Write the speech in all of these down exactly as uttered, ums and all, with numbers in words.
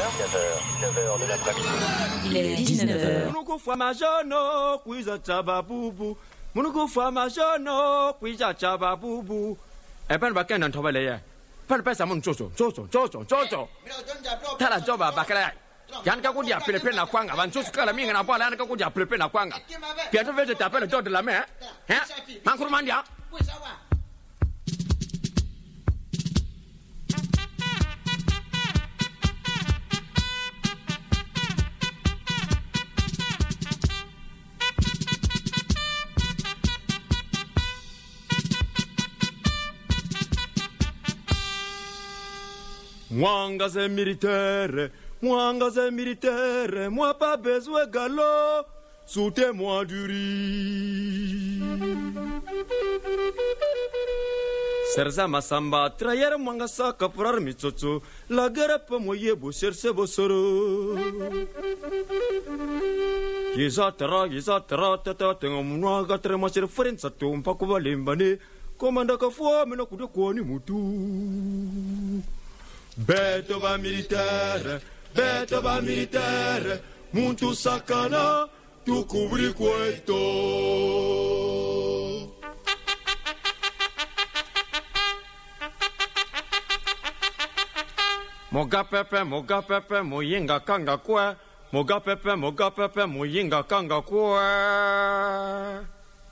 neuf heures, dix-neuf heures de l'après-midi. Il est dix-neuf heures. Munukufa majono, kuiza chaba bubu. Munukufa majono, kuiza chaba bubu. Eh ben bakan nan tobale ya. Pas le pesa mon chocho, chocho, chocho, chocho. Tala joba bakala. Yan ka kudia pepe na kwanga, ban chocho kala minga na bola yan ka kudia pepe na kwanga. Pia tu vete taper le dos de la main, hein? Mankuru mandia. Mwanga c'est militaire, mwanga c'est militaire, moi pas besoin galop, soutez-moi du riz. Serza masamba, trayer mwanga sa kapurar mitsotso, la guerre pa moye bo cherche bo soro. Yizatra, yizatra, tata, tengo mwanga tre machir frenza tu, mpako balimbane, komanda ka fwa, mena kude kwa ni mutu. Beto ba militaire, beto ba militaire, muntu sakana, tu cubri cueto. Moga pepe, moga pepe, moyinga kanga kwe, moga pepe, moga pepe, moyinga kanga kwe.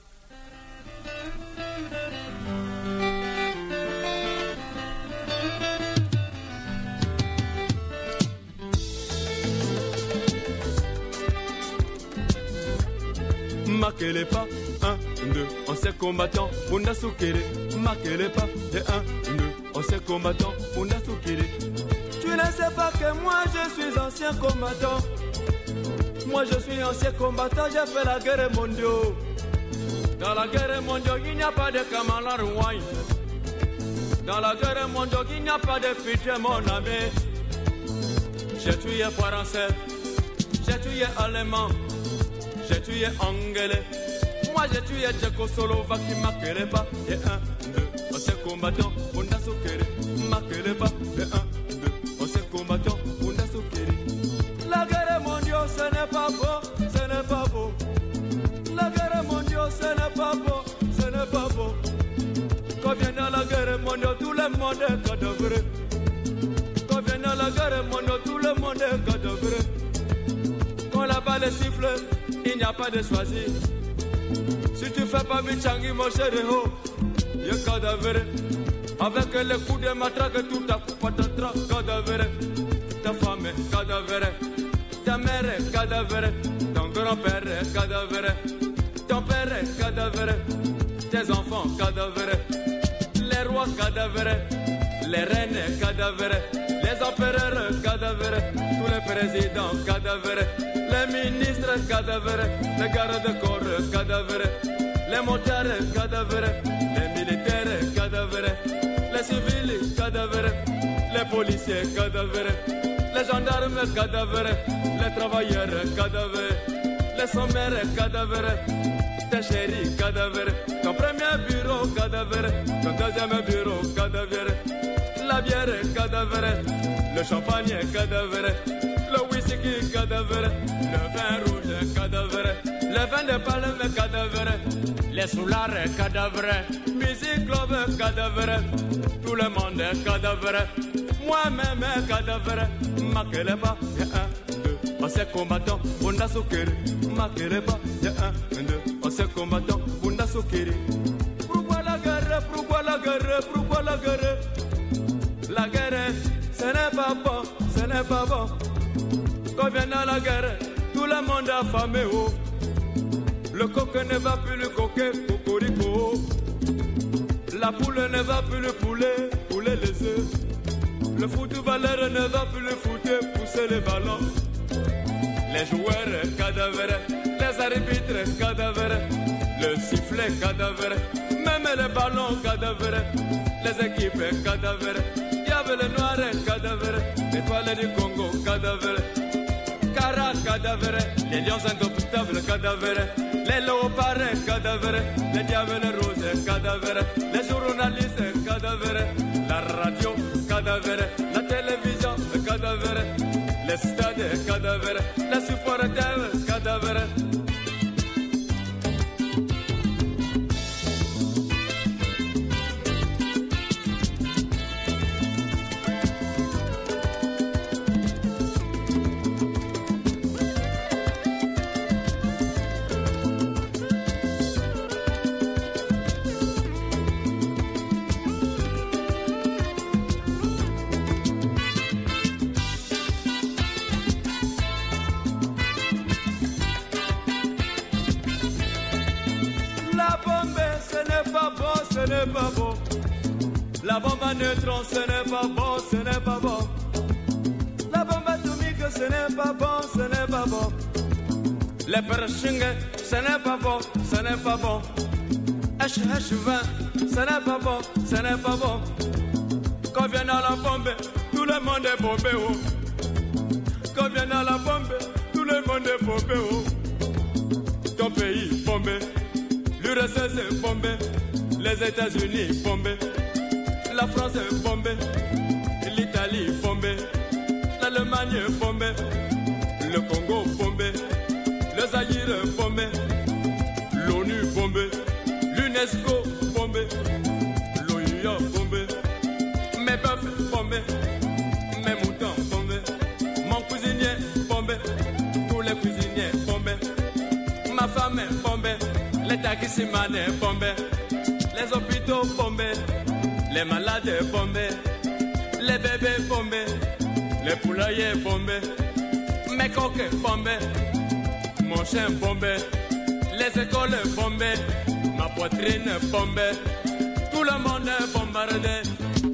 Marquez pas, un, deux, on s'est combattant, on a soukéré. Marquez pas, de un, deux, on s'est combattant, on a soukéré. Tu ne sais pas que moi je suis ancien combattant. Moi je suis ancien combattant, j'ai fait la guerre mondiale. Dans la guerre mondiale, il n'y a pas de Kamala Rouaille. Dans la guerre mondiale, il n'y a pas de pitié, mon ami. J'ai tué français, j'ai tué allemand. J'ai tué anglais, moi j'ai tué tchécoslovaque qui marquerait pas. Et un, deux, on s'est combattant, on a soukéré. Marquerait pas. Et un, deux, on s'est combattant, on a soukéré. La guerre mondiale, ce n'est pas beau, ce n'est pas beau. La guerre mondiale, ce n'est pas beau, ce n'est pas beau. Quand vient la guerre mondiale, tout le monde est cadavre. Quand vient la guerre mondiale, tout le monde est cadavre. Quand la balle siffle, il n'y a pas de choisir. Si tu fais pas Michangi, mon chéri, oh, y'a cadavre. Avec les coups de matraque, tout ta coupe patatra, cadavre. Ta femme est cadavre. Ta mère est cadavre. Ton grand-père est cadavre. Ton père est cadavre. Tes enfants cadavre. Les rois cadavre. Les reines cadavre. Les empereurs cadavre. Tous les présidents cadavre. Les ministres cadavres, les gardes-corps cadavres, les motards cadavres, les militaires cadavres, les civils cadavres, les policiers cadavres, les gendarmes cadavres, les travailleurs cadavres, les sommaires cadavres, tes chéris cadavres, ton premier bureau cadavre, ton deuxième bureau cadavre, la bière cadavre, le champagne cadavre. Le whisky cadavre, le vin rouge cadavre, le vin de palme cadavre, les soulards cadavre, musique club cadavre, tout le monde est cadavre, moi-même cadavre, marquez pas, y'a un, deux, on s'est combattant, on a soukéré, marquez pas, y'a un, deux, on s'est combattant, on a soukéré. Pourquoi la guerre, pourquoi la guerre, pourquoi la guerre? La guerre, ce n'est pas bon, ce n'est pas bon. Quand vient la guerre, tout le monde a affamé, oh. Le coq ne va plus le coquer, cocorico. La poule ne va plus le poulet, poulet les œufs. Le footballeur ne va plus le footer, pousser les ballons. Les joueurs cadavres, les arbitres cadavres, le sifflet cadavre, même les ballons cadavres, les équipes cadavres. Il y avait le noir cadavre, l'étoile du Congo cadavre. Cara cadavre, les lions indomptables cadavres, les léopards cadavres, les diables roses cadavres, les journalistes cadavres, la radio cadavre, la télévision cadavre, cadavre, les supporters cadavre. Pas bon. La bombe à neutrons, ce n'est pas bon, ce n'est pas bon. La bombe atomique, ce n'est pas bon, ce n'est pas bon. Les perchings, ce n'est pas bon, ce n'est pas bon. H H vingt, ce n'est pas bon, ce n'est pas bon. Quand vient à la bombe, tout le monde est bombé. Oh. Quand vient à la bombe, tout le monde est bombé. Oh. Ton pays bombé, l'U R S S est bombé. Les États-Unis bombés, la France est bombée, l'Italie bombée, l'Allemagne bombée, le Congo bombé, le Zaïre bombé, l'ONU bombée, l'UNESCO bombé, l'O U A bombé, mes bœufs bombés, mes moutons bombés, mon cuisinier bombé, tous les cuisiniers bombés, ma femme est bombée, les taximans est bombé. Les hôpitaux bombés, les malades bombés, les bébés bombés, les poulaillers bombés, mes coques bombés, mon chien bombé, les écoles bombées, ma poitrine bombée, tout le monde est bombardé.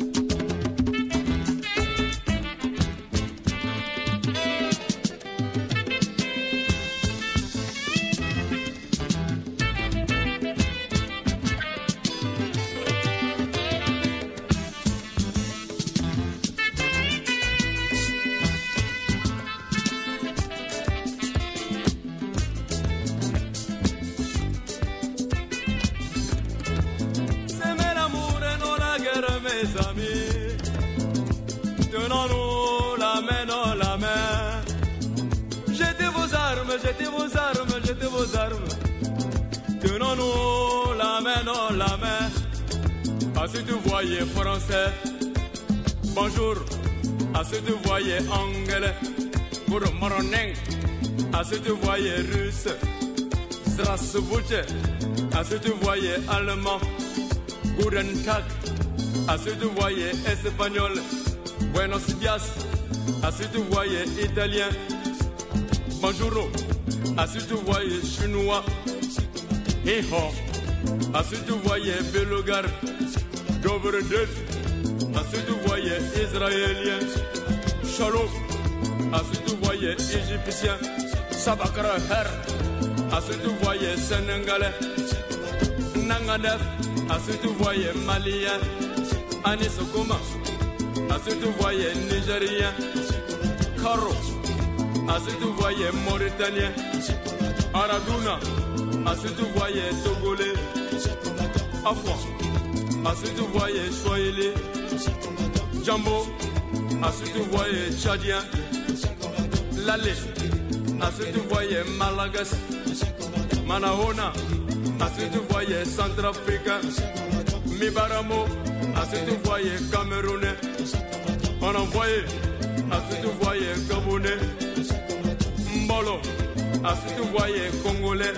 Jetez vos armes, jetez vos armes. Tenons-nous la main dans la main. À ceux que vous voyez français, bonjour. À ceux que vous voyez anglais, good morning. À ceux que vous voyez russe, здравствуйте. À ceux que vous voyez allemand, guten Tag. À ceux que vous voyez espagnol, buenos dias. À ceux que vous voyez italien, bonjour. À ceux que vous voyez chinois, hi-ho. À ceux que vous voyez belgar, dobre deux. À ceux que vous voyez israélien, shalom. À ceux que vous voyez égyptien, sabakra her. À ceux que vous voyez sénégalais, nangadef. À ceux que vous voyez malien, anisokoma. À ceux que vous voyez nigérien, karo. À ceux que vous voyez mauritanien, Aradouna. À ceux que vous voyez togolais, Afwa. À ceux que vous voyez swahili, Jambo. À ceux que vous voyez tchadien, Lale. À ceux que vous voyez malagas, Manahona. À ceux que vous voyez centrafricain, Mibaramo. À ceux que vous voyez camerounais, on envoyé. À ceux que vous voyez gabonais, Mbolo. À ceux que vous voyez congolais,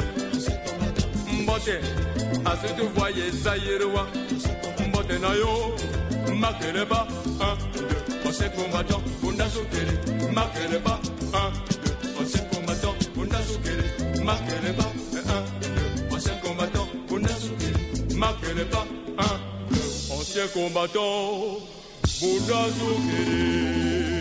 Mbote. À ceux que vous voyez zaïrois, Mbote Nayo, Makeleba. Un, deux, on s'est combattant, on a sauté. Makeleba. Un, deux, on s'est combattant, on a sauté. Makeleba. Un, deux, on s'est combattant, on a sauté. Makeleba. Un, deux, on s'est combattant, on a sauté.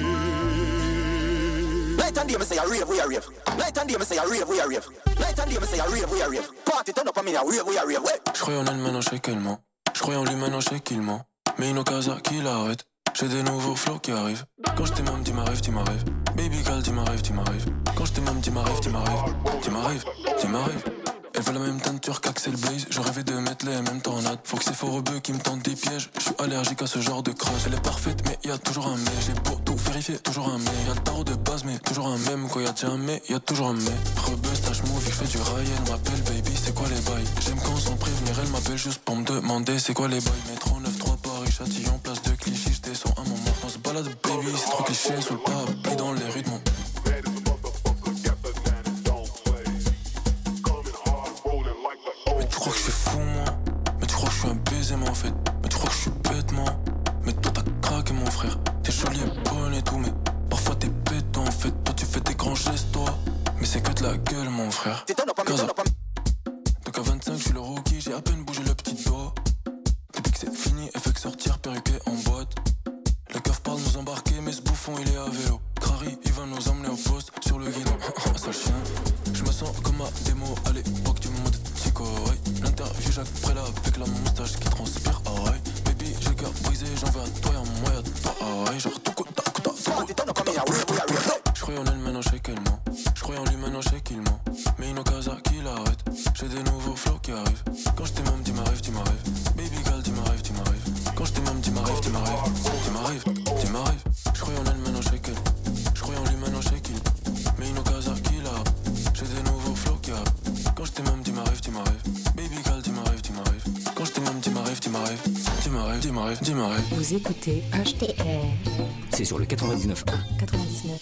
Night and day me say a rave, we a rave. Night and day me say a rave, we a rave. Night and day me say a rave, we a rave. Party turn up on me a rave, we a rave. J'croyais en elle maintenant je sais qu'elle ment. J'croyais en lui maintenant je sais qu'il ment. Mais une occasion qui l'arrête. J'ai des nouveaux flots qui arrivent. Quand j'étais même dis m'arrive, dis m'arrive. Baby girl dis m'arrive, dis m'arrive. Quand j'étais même dis m'arrive, dis m'arrive. Dis m'arrive, dis m'arrive. Elle veut la même teinture qu'Axel Blaze. Je rêvais de mettre les mêmes tornades. Faut que c'est fort rebeu qui me tente des pièges. J'suis à allergique à ce genre de crash. Elle est parfaite mais y a toujours un mais. J'ai beau tout vérifier, toujours un mais. Y'a le tarot de base mais toujours un même. Quand y'a déjà un mais, y'a toujours un mais. Rebuzz, tâche move, je fais du rail. Elle m'appelle baby, c'est quoi les bails? J'aime quand sans prévenir, elle m'appelle juste pour me demander c'est quoi les bails. Métro neuf trois Paris, Châtillon, place de Clichy. J'descends un moment, on se balade baby. C'est trop cliché sous le parapluie dans les rues de mon. Mais tu crois que je suis fou moi? Mais tu crois que je suis un baiser moi en fait? Mais tu crois que je suis bête moi? Mais toi t'as craqué mon frère. T'es jolie et bonne et tout mais parfois t'es bête toi en fait. Toi tu fais des grands gestes toi. Mais c'est que de la gueule mon frère. Gaza. Donc à vingt-cinq je suis le rookie. J'ai à peine bougé le petit doigt. Depuis que c'est fini elle fait que sortir perruqué en boîte. Le keuf parle nous embarquer mais ce bouffon il est à vélo. Crary il va nous emmener au poste sur le guidon. Sale chien. Je me sens comme à démo à l'époque du monde Tico. Ouais. L'interview Jacques Prélat avec la moustache qui transpire. Ah ouais. Baby j'ai le cœur brisé j'en veux à toi y'a moi y'a toi. Ah ouais. Genre tout coup ta coup ta je croyais en elle maintenant je sais qu'elle ment. Je croyais en lui maintenant je sais qu'il ment. Mais une occasion qui l'arrête. J'ai des nouveaux flots qui arrivent. Quand je t'aime dis m'arrive, dis m'arrive. Baby girl dis m'arrive, dis m'arrive. Quand je t'aime dis m'arrive, dis m'arrive. Dis m'arrive, dis m'arrive. Je croyais en elle maintenant je sais qu'elle. Je croyais en lui maintenant je sais qu'il. Mais une occasion qui l'arrête. J'ai des nouveaux flots qui arrivent. Quand je t'aime dis m'arrive, dis m'arrive. Baby girl dis m'arrive, dis m'arrive. Quand je t'aime dis m'arrive, dis m'arrive. Dis m'arrive, dis m'arrive, dis m'arrive. Vous écoutez H T R. C'est sur le quatre-vingt-dix-neuf un. quatre-vingt-dix-neuf.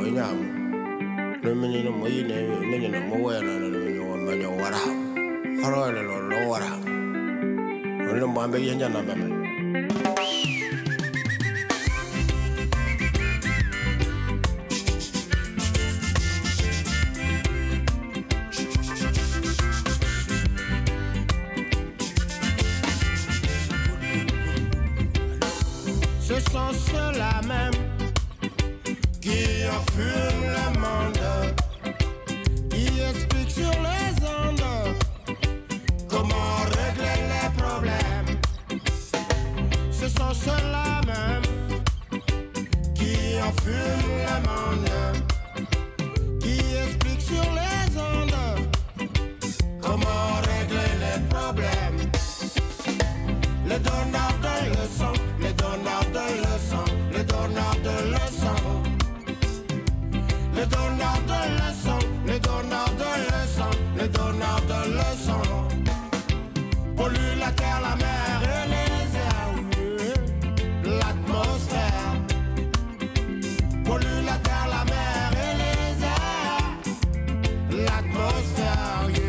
nyam. No mini no moyi ne mini no mowa na no mini wa mani wara. Haro le lo lo wara. No mo ambe yenya na ba. Ce sont ceux-là même qui enfument le monde, qui expliquent sur les ondes comment régler les problèmes. Ce sont ceux-là même qui enfument le monde, qui expliquent sur les ondes comment régler les problèmes. Les donneurs de leçons, les donneurs de leçons, les donneurs de leçons, les donneurs de leçons, les donneurs de leçons, les donneurs de leçons, polluent la terre, la mer et les airs, l'atmosphère, polluent la terre, la mer et les airs, l'atmosphère, yeah.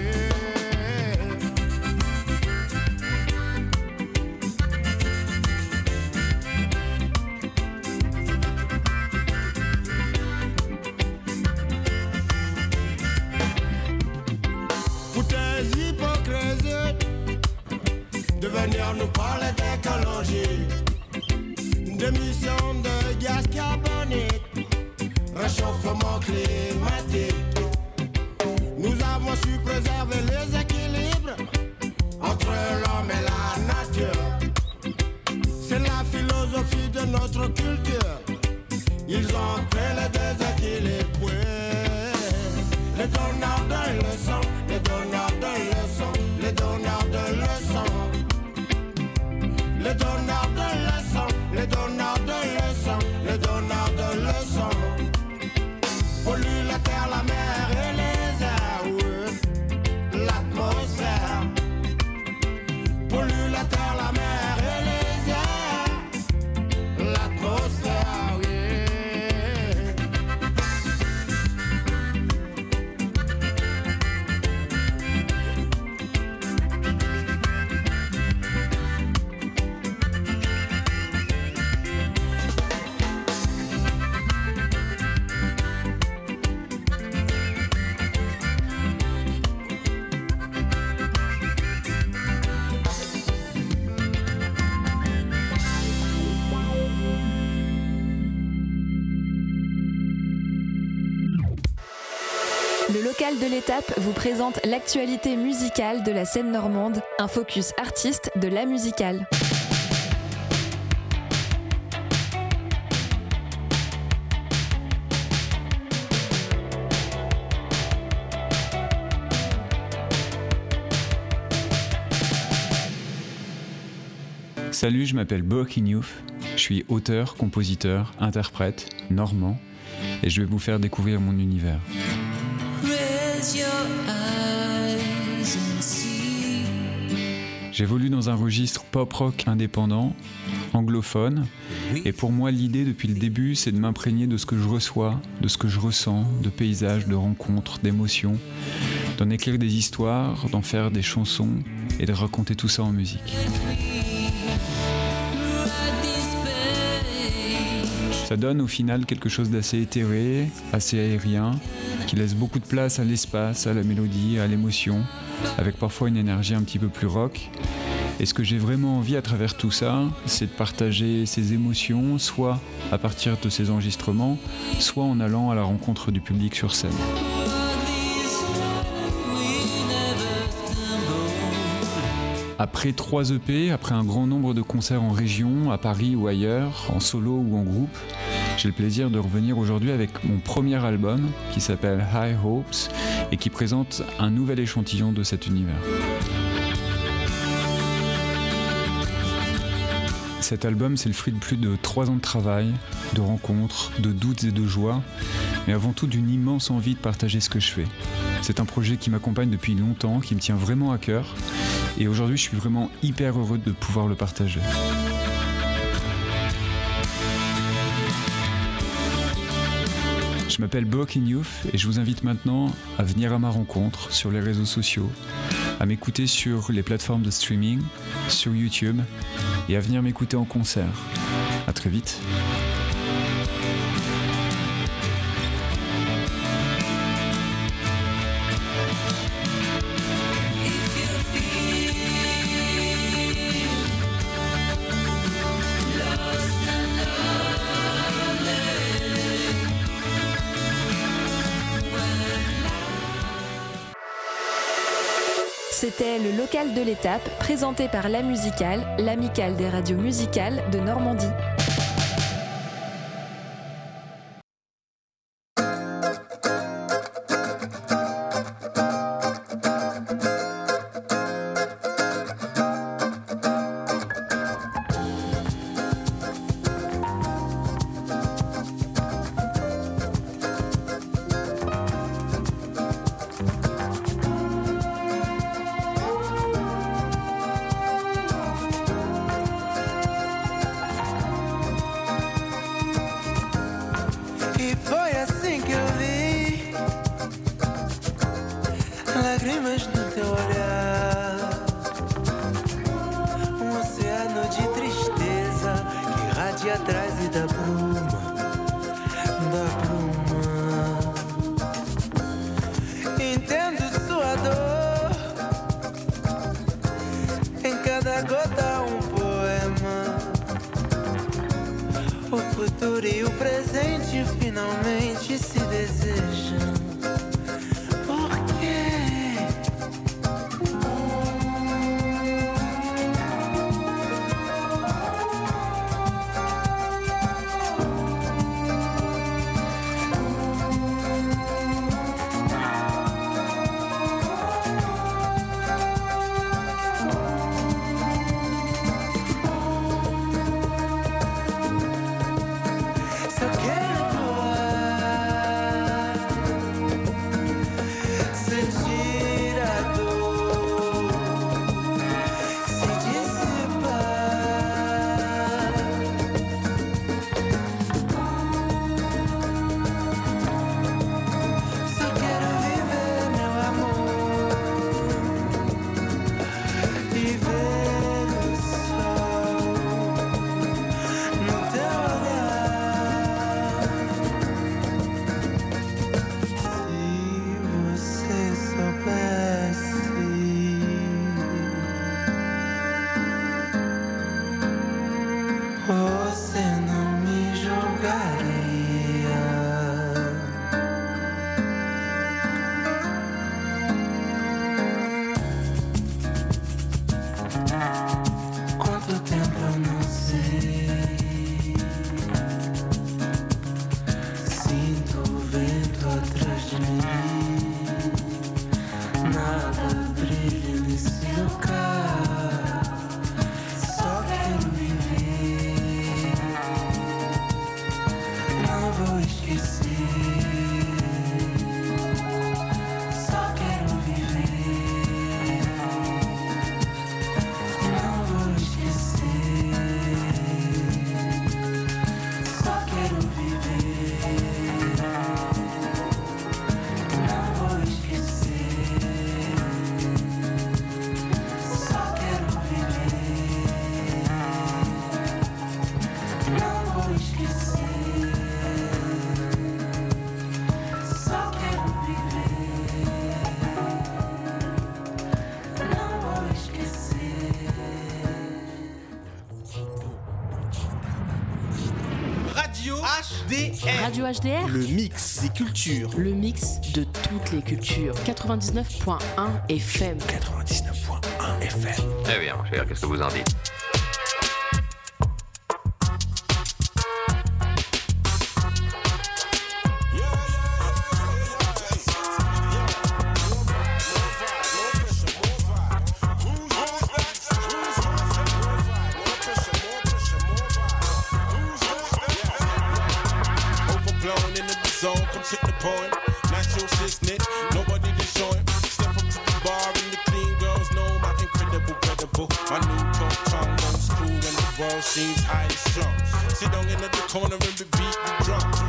De venir nous parler d'écologie, d'émissions de gaz carbonique, réchauffement climatique. Nous avons su préserver les équilibres entre l'homme et la nature. C'est la philosophie de notre culture. Ils ont créé le déséquilibre. Ouais. Les donneurs de leçons, les donneurs de leçons, les donneurs de leçons. Les donneurs de leçons, les donneurs de leçons, les donneurs de leçons, polluent la terre, la mer et les airs, ouais. L'atmosphère, polluent la terre, la mer et les airs, l'atmosphère, yeah. Le local de l'étape vous présente l'actualité musicale de la scène normande, un focus artiste de la musicale. Salut, je m'appelle Boakin Youf, je suis auteur, compositeur, interprète, normand, et je vais vous faire découvrir mon univers. J'évolue dans un registre pop-rock indépendant, anglophone, et pour moi l'idée depuis le début c'est de m'imprégner de ce que je reçois, de ce que je ressens, de paysages, de rencontres, d'émotions, d'en écrire des histoires, d'en faire des chansons et de raconter tout ça en musique. Ça donne au final quelque chose d'assez éthéré, assez aérien, qui laisse beaucoup de place à l'espace, à la mélodie, à l'émotion, avec parfois une énergie un petit peu plus rock. Et ce que j'ai vraiment envie à travers tout ça, c'est de partager ces émotions, soit à partir de ces enregistrements, soit en allant à la rencontre du public sur scène. Après trois E P, après un grand nombre de concerts en région, à Paris ou ailleurs, en solo ou en groupe, j'ai le plaisir de revenir aujourd'hui avec mon premier album qui s'appelle High Hopes et qui présente un nouvel échantillon de cet univers. Cet album, c'est le fruit de plus de trois ans de travail, de rencontres, de doutes et de joies, mais avant tout d'une immense envie de partager ce que je fais. C'est un projet qui m'accompagne depuis longtemps, qui me tient vraiment à cœur, et aujourd'hui je suis vraiment hyper heureux de pouvoir le partager. Je m'appelle Broken Youth et je vous invite maintenant à venir à ma rencontre sur les réseaux sociaux, à m'écouter sur les plateformes de streaming, sur YouTube et à venir m'écouter en concert. À très vite. C'était le local de l'étape, présenté par La Musicale, l'amicale des radios musicales de Normandie. Radio H D R, le mix des cultures. Le mix de toutes les cultures. quatre-vingt-dix-neuf point un F M. quatre-vingt-dix-neuf point un F M. Eh bien, mon cher, qu'est-ce que vous en dites? Seems highly strung. Sit down in the corner and be beat the drums. We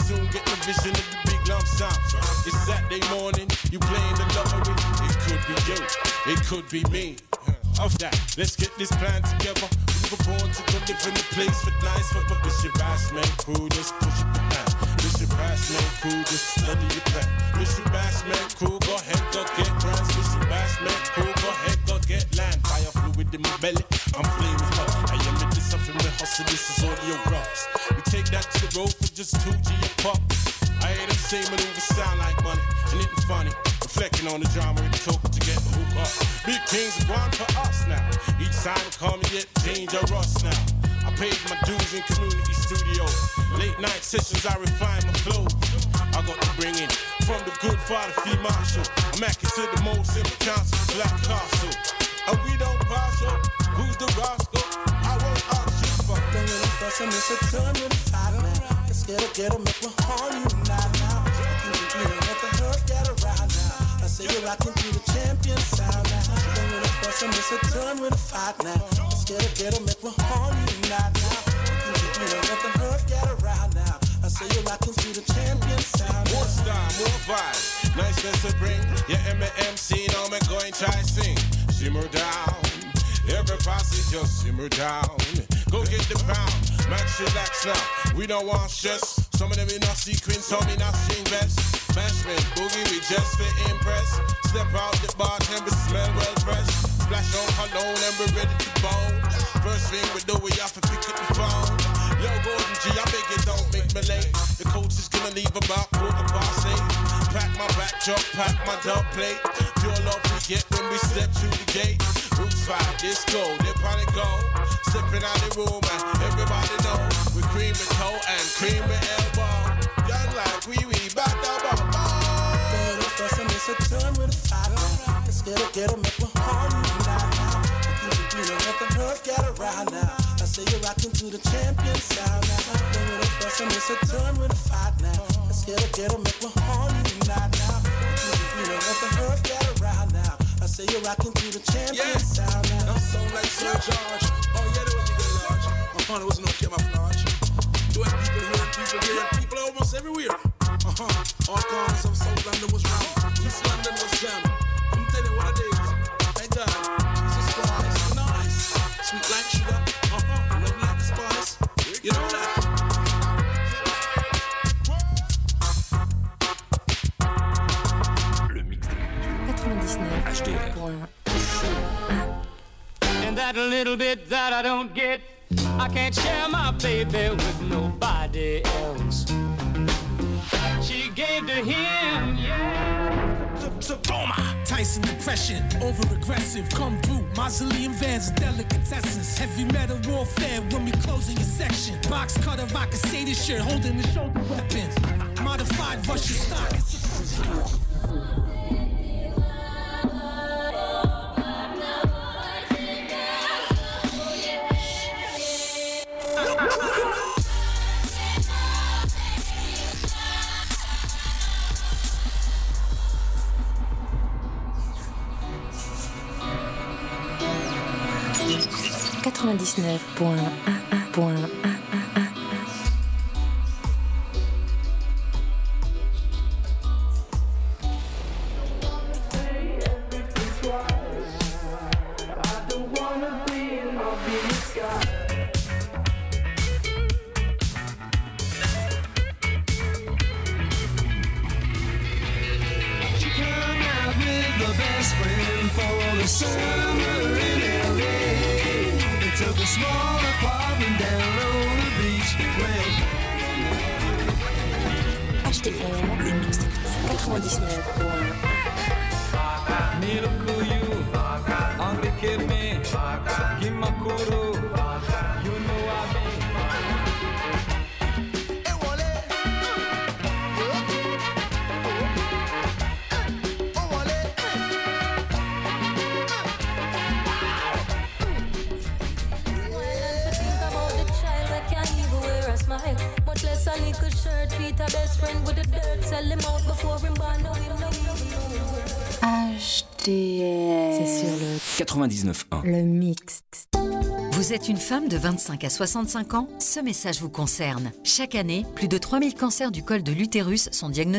soon get the vision of the big lump sum. It's Saturday morning, you playing the lottery. It could be you, it could be me. Of that, let's get this plan together. We were born to go live in the place for nice, but this your Bassman crew, just push it the plan. This your Bassman crew, just study your plan. This your Bassman crew, go ahead, go get brands. This your Bassman crew, go ahead, go get land. Fire fluid in my belly, I'm flaming hot. I am in this up in my hustle, this is audio rocks. We take that to the road for just two G a pop. I ain't the same maneuver sound like money, and it funny. Reflecting on the drama and talk to get the hook up. Big things are gone for us now. Each time they call me get dangerous now. I paid my dues in community studios. Late night sessions, I refine my flow. I got to bring in from the good father, Fee Marshall. I'm acting to the most in the council, Black Castle. And we don't pass up. Who's the rascal? I won't ask you for. Don't let it fuss and it's a turn with a fight now. Let's get it, get it, make me harm you now, now. You know, let the hurt get around now. I say you're rocking to the champion sound now. Don't let it fuss and it's a turn with a fight now. Let's get it, get it, make me harm you now, now. You know, let the hurt get around now. I say you're rocking to the champion sound. More style, more vibe. Niceness to bring. Yeah, M M C, now me going try sing. Simmer down. Every posse just simmer down. Go get the pound. Max relax now. We don't want stress. Some of them in our sequence, some in our string vest. Bashment, boogie, we just to impress. Step out the bar and we smell well fresh. Splash on cologne and we're ready to bone. First thing we do, we have to pick up the phone. Yo, Gordon G, I beg you don't make me late. The coach is gonna leave about quarter past eight. Pack my back truck, pack my dub plate. Pure love we get when we step through the gate. Roots five, disco, dip on it go. Stepping out the room and everybody know we cream with toe and cream with elbow. Young like wee wee, back down, back down. First and it's a turn with a fight now. Let's get it, get it, make me harm you now, now. You know, let the hurt get around now. I say you're rocking to the champion sound now. Doing it first and it's a turn with a fight now. Let's get it, get it, make me harm you now, now. You know, let the hurt get around now. I say you're rocking to the champion yeah. sound now. That sound like Sir George. Oh yeah, they were big large. My father was no camouflage. Doing people here and people here and people almost everywhere. Uh-huh. All corners of South London was round. East London was jammed. I'm telling you what it is. Thank God. Jesus Christ. Nice. Sweet like sugar. Uh-huh. Love like spice. You know that. Le mix quatre-vingt-dix-neuf H D R. And that little bit that I don't get, I can't share my baby with nobody else. She gave to him, yeah. Tyson depression, over aggressive, come through. Mausoleum vans, delicatessens. Heavy metal warfare when we closing your section. Box cutter, I can say this shirt, holding the shoulder weapons. Modified Russian stock. quatre-vingt-dix-neuf point un point un. H D R, le mix quatre-vingt-dix-neuf point un. Mirukuyu, Angekeme, Gimakuru, you know I mean. Much less a little shirt, Peter best friend with the dirt. Sell him out before him born, no him, no him. H D R. C'est sur le quatre-vingt-dix-neuf point un. Le mix. Vous êtes une femme de vingt-cinq à soixante-cinq ans? Ce message vous concerne. Chaque année, plus de trois mille cancers du col de l'utérus sont diagnostiqués